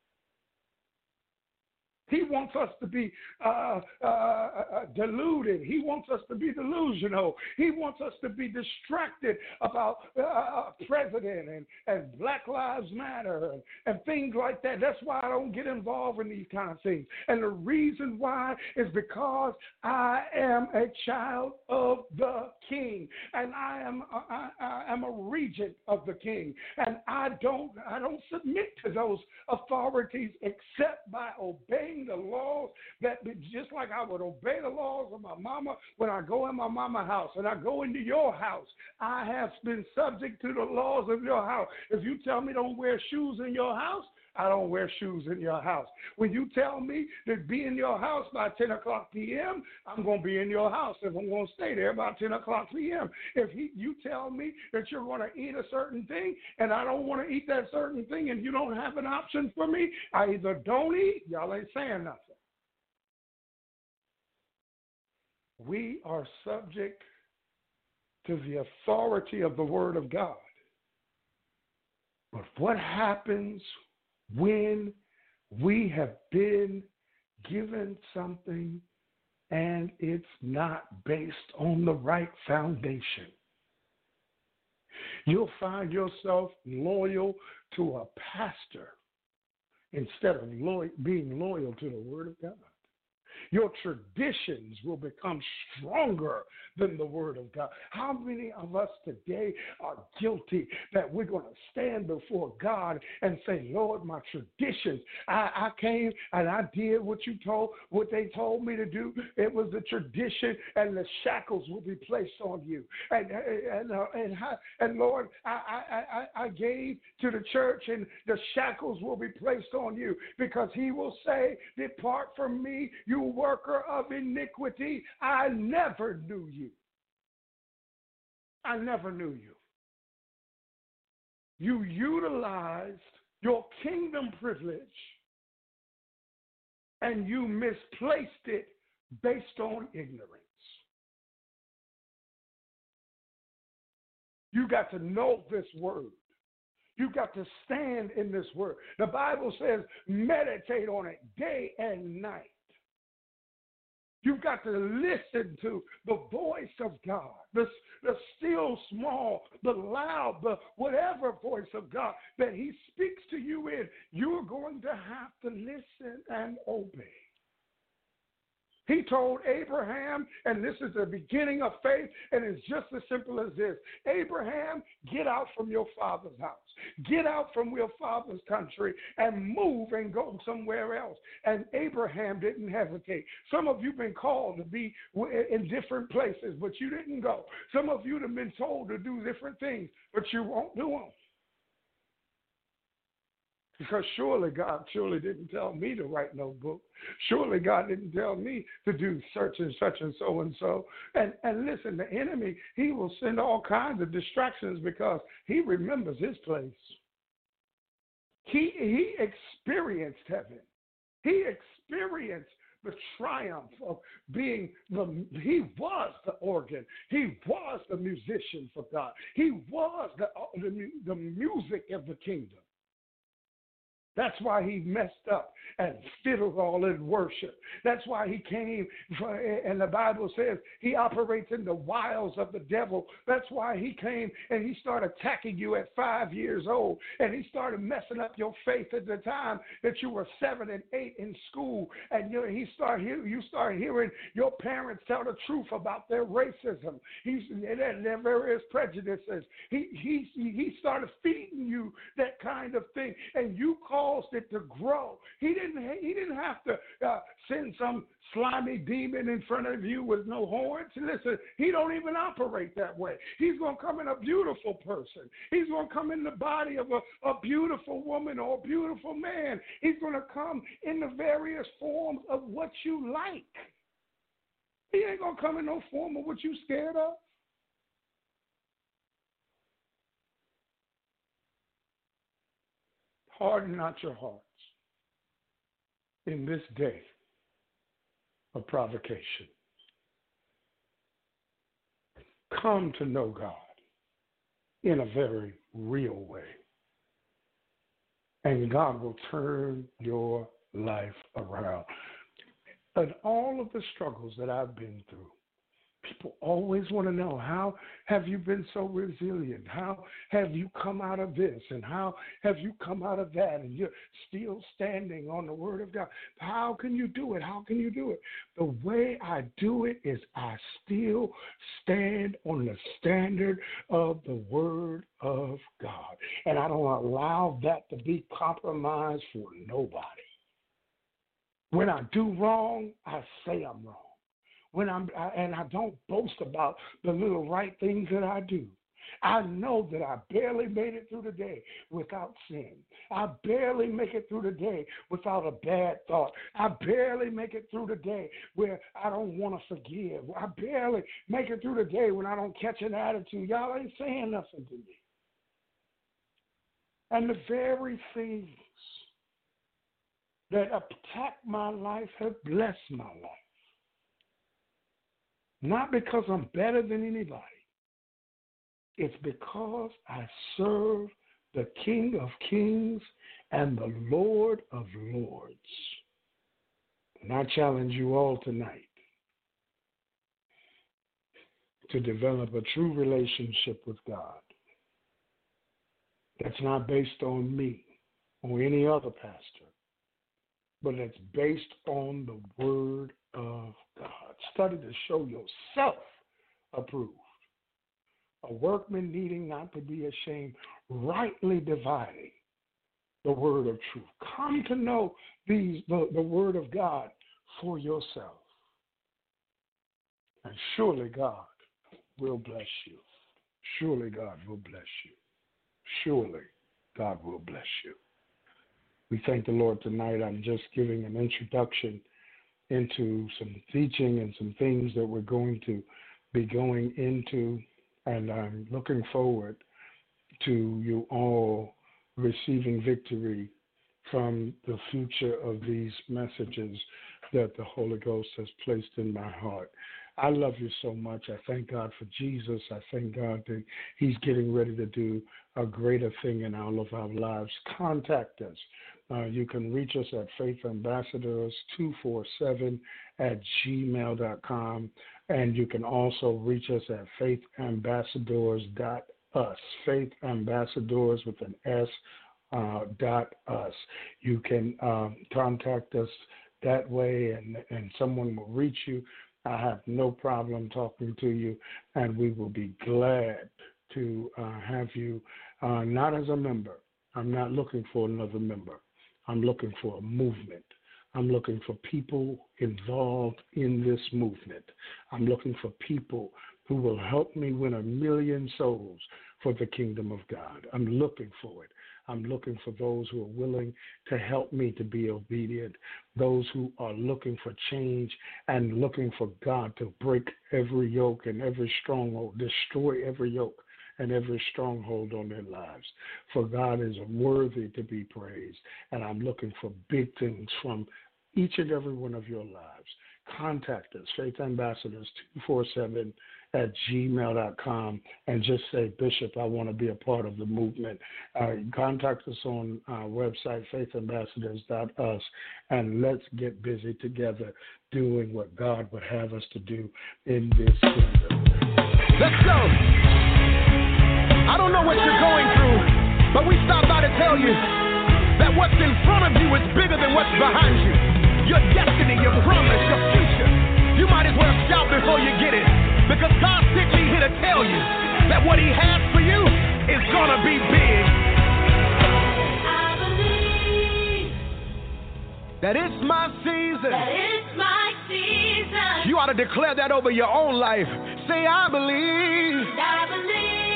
He wants us to be uh, uh, uh, deluded. He wants us to be delusional. He wants us to be distracted about uh, president and, and Black Lives Matter and, and things like that. That's why I don't get involved in these kind of things. And the reason why is because I am a child of the King, and I am I, I am a regent of the King, and I don't I don't submit to those authorities except by obeying the laws, that just like I would obey the laws of my mama when I go in my mama's house and I go into your house. I have been subject to the laws of your house. If you tell me don't wear shoes in your house, I don't wear shoes in your house. When you tell me to be in your house by ten o'clock p.m., I'm going to be in your house if I'm going to stay there by ten o'clock p.m. If he, you tell me that you're going to eat a certain thing and I don't want to eat that certain thing and you don't have an option for me, I either don't eat, y'all ain't saying nothing. We are subject to the authority of the Word of God. But what happens when we have been given something and it's not based on the right foundation? You'll find yourself loyal to a pastor instead of loyal, being loyal to the Word of God. Your traditions will become stronger than the Word of God. How many of us today are guilty that we're going to stand before God and say, Lord, my traditions, I, I came and I did what you told, what they told me to do. It was the tradition, and the shackles will be placed on you. And and uh, and, and Lord, I, I, I, I gave to the church, and the shackles will be placed on you, because he will say, depart from me, you worker of iniquity, I never knew you. I never knew you. You utilized your kingdom privilege and you misplaced it based on ignorance. You got to know this word. You got to stand in this word. The Bible says meditate on it day and night. You've got to listen to the voice of God, the, the still small, the loud, the whatever voice of God that he speaks to you in. You're going to have to listen and obey. He told Abraham, and this is the beginning of faith, and it's just as simple as this. Abraham, get out from your father's house. Get out from your father's country and move and go somewhere else. And Abraham didn't hesitate. Some of you have been called to be in different places, but you didn't go. Some of you have been told to do different things, but you won't do them. Because surely God surely didn't tell me to write no book. Surely God didn't tell me to do such and such and so and so. And and listen, the enemy, he will send all kinds of distractions because he remembers his place. He he experienced heaven. He experienced the triumph of being the, he was the organ. He was the musician for God. He was the, the, the music of the kingdom. That's why he messed up and fiddled all in worship. That's why he came, for, and the Bible says he operates in the wiles of the devil. That's why he came and he started attacking you at five years old. And he started messing up your faith at the time that you were seven and eight in school. And you, he started, you started hearing your parents tell the truth about their racism, He's, and their various prejudices. He, he, he started feeding you that kind of thing. And you called it to grow. He didn't. He didn't have to uh, send some slimy demon in front of you with no horns. Listen, he don't even operate that way. He's going to come in a beautiful person. He's going to come in the body of a, a beautiful woman or a beautiful man. He's going to come in the various forms of what you like. He ain't going to come in no form of what you scared of. Harden not your hearts in this day of provocation. Come to know God in a very real way. And God will turn your life around. And all of the struggles that I've been through, people always want to know, how have you been so resilient? How have you come out of this? And how have you come out of that? And you're still standing on the word of God. How can you do it? How can you do it? The way I do it is I still stand on the standard of the word of God. And I don't allow that to be compromised for nobody. When I do wrong, I say I'm wrong. When I'm, I, and I don't boast about the little right things that I do. I know that I barely made it through the day without sin. I barely make it through the day without a bad thought. I barely make it through the day where I don't want to forgive. I barely make it through the day when I don't catch an attitude. Y'all ain't saying nothing to me. And the very things that attack my life have blessed my life. Not because I'm better than anybody. It's because I serve the King of Kings and the Lord of Lords. And I challenge you all tonight to develop a true relationship with God that's not based on me or any other pastor, but it's based on the Word of God. Study to show yourself approved. A workman needing not to be ashamed, rightly dividing the word of truth. Come to know these, the, the word of God for yourself. And surely God will bless you. Surely God will bless you. Surely God will bless you. We thank the Lord tonight. I'm just giving an introduction into some teaching and some things that we're going to be going into. And I'm looking forward to you all receiving victory from the future of these messages that the Holy Ghost has placed in my heart. I love you so much. I thank God for Jesus. I thank God that he's getting ready to do a greater thing in all of our lives. Contact us. Uh, you can reach us at faith ambassadors two four seven at gmail dot com, and you can also reach us at faith ambassadors dot us, faith ambassadors with an S, uh, dot us. You can um, contact us that way, and, and someone will reach you. I have no problem talking to you, and we will be glad to uh, have you, uh, not as a member. I'm not looking for another member. I'm looking for a movement. I'm looking for people involved in this movement. I'm looking for people who will help me win a million souls for the kingdom of God. I'm looking for it. I'm looking for those who are willing to help me to be obedient, those who are looking for change and looking for God to break every yoke and every stronghold, destroy every yoke and every stronghold on their lives. For God is worthy to be praised, and I'm looking for big things from each and every one of your lives. Contact us, Faith Ambassadors two four seven at gmail dot com, and just say, Bishop, I want to be a part of the movement. Uh, contact us on our website, faith ambassadors dot us, and let's get busy together doing what God would have us to do in this kingdom. Let's go. I don't know what you're going through, but we stopped by to tell you that what's in front of you is bigger than what's behind you. Your destiny, your promise, your future. You might as well shout before you get it, because God sent me here to tell you that what he has for you is going to be big. I believe that it's my season. that it's my season. You ought to declare that over your own life. Say, I believe I believe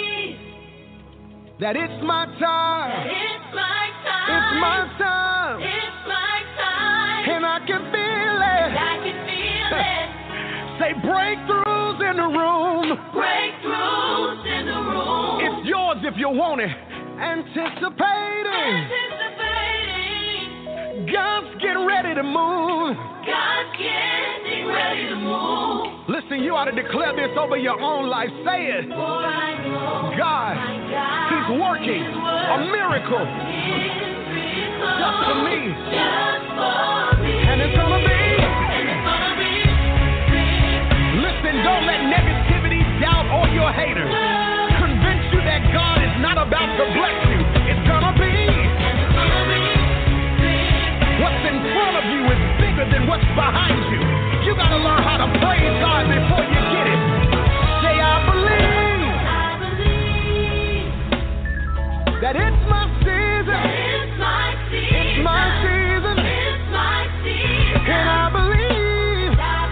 that it's my time. that it's my time. It's my time. It's my time. And I can feel it. I can feel it. Say breakthroughs in the room. Breakthroughs in the room. It's yours if you want it. Anticipating. Anticipating. God's getting ready to move. God's getting ready to move. Listen, you ought to declare this over your own life. Say it. For I know God, my God he's working a miracle just for me. Just for me. And it's gonna be. And it's gonna be big. Listen, don't let negativity, doubt, or your haters convince you that God is not about to bless you. It's gonna be. And it's gonna be big. What's in front of you is bigger than what's behind you. You gotta learn how to praise God before you get it. Say, I believe, I believe that it's my season. that it's my season. It's my season. It's my season. And I believe I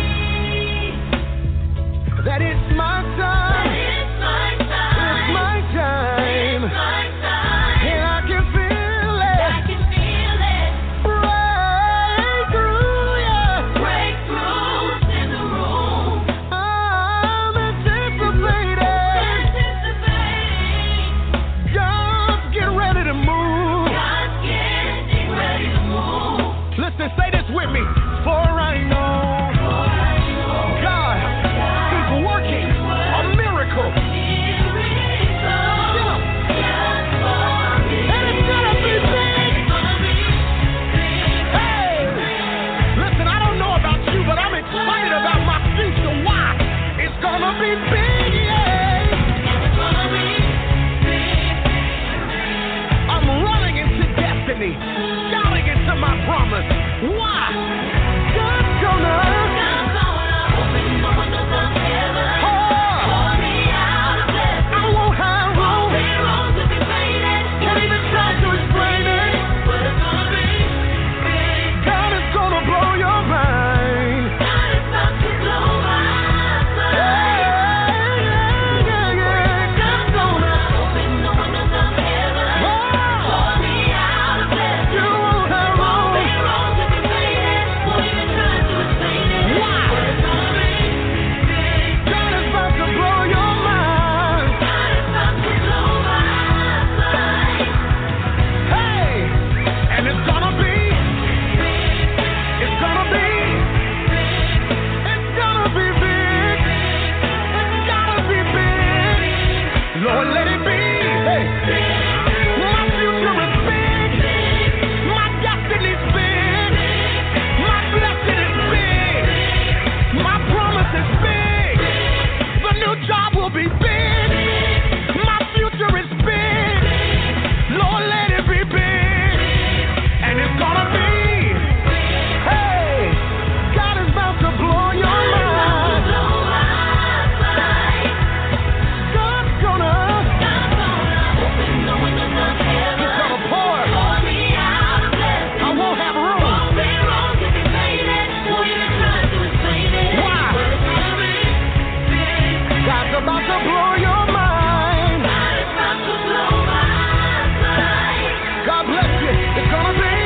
believe that it's my that time. it's my time. It's my time. It's my time. And I can feel I it. can feel it. Breakthrough, yeah. Breakthroughs in the room. I'm anticipating. Anticipating. God's getting ready to move. God's getting ready to move. Listen, say this with me. For I know For I know God, he's working a miracle. miracle just for me. And it's gonna be big. It's gonna be big. Hey, listen, I don't know about you, but I'm excited about my future. Why? It's gonna be big, yeah. It's gonna be big. I'm running into destiny, shouting into my promise. Why? God's gonna. God's gonna open the windows of heaven. Oh, Pour me out a blessing. I won't have room. Zero to be faded. Can't even try to explain it. But it's gonna be big. God is gonna blow your mind. God is about to blow my Yeah, mind. yeah, yeah, yeah. God's gonna open the windows of heaven. Oh, Pour me out a blessing. you won't have room. Zero to be faded. It's gonna be